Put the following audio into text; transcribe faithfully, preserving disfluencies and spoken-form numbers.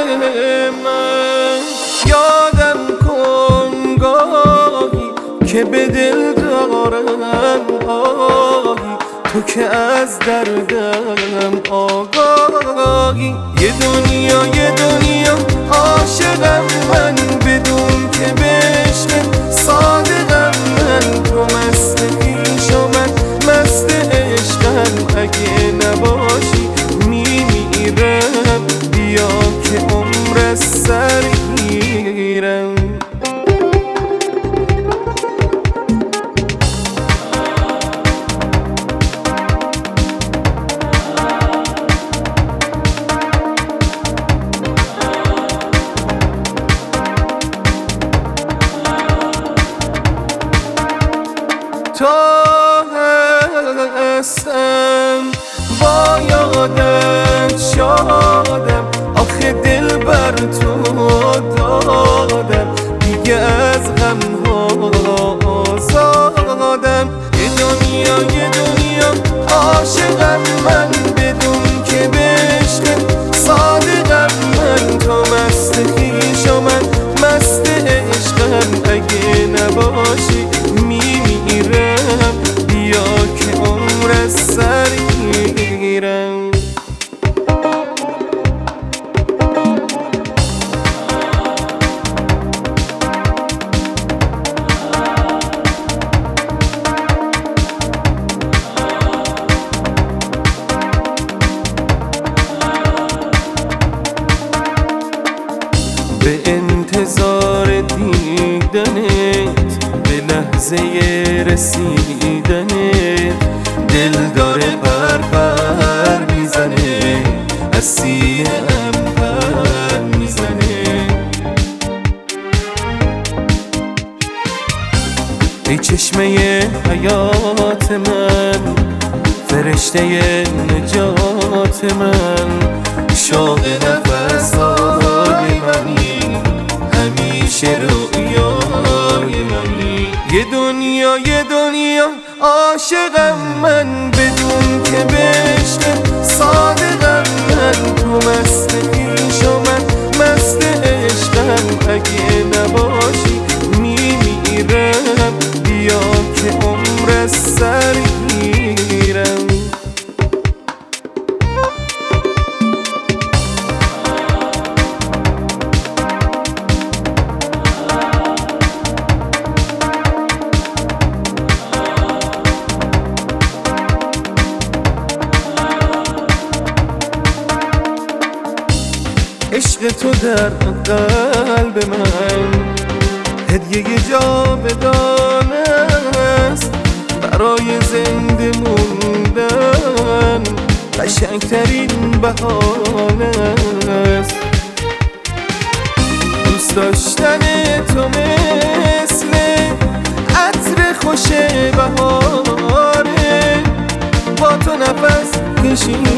من. یادم کن گاهی که به دل دارم آهی، تو که از دردم آگاهی. یه دنیا یه دنیا عاشقم من، بدون که به عشق صادقم من. تو مست خویش و من مست عشقم، اگه نباشی میمیرم. بیا که عمر از سر گیرم. تو هستم با یادت شادم، آخه دل بر تو دادم، دیگه از غم ها آزادم. یه دنیا یه دنیا عاشقم من، بدون که به عشق صادقم من. تو مست خویش و من مست عشقم، اگه نباشی میمیرم. بیا که عمر از سر گیرم. به انتظار دیدنت، به لحظه رسیدنت، دل داره بر بر میزنه، از سینه‌ام پر میزنه. ای چشمه حیات من، فرشته نجات من، شوق نفس‌های منی، همیشه رویای منی. یه دنیا یه دنیا عاشقم من، بدون که به عشق صادقم من. تو مست خویش و من مست عشقم، اگه نباشی میمیرم. بیا که عمر از سر گیرم. عشق تو در قلب من هدیه جاودانه است، برای زنده موندن قشنگترین بهانه است. دوست داشتن تو مثل عطر خوش بهاره، با تو نفس کشیدن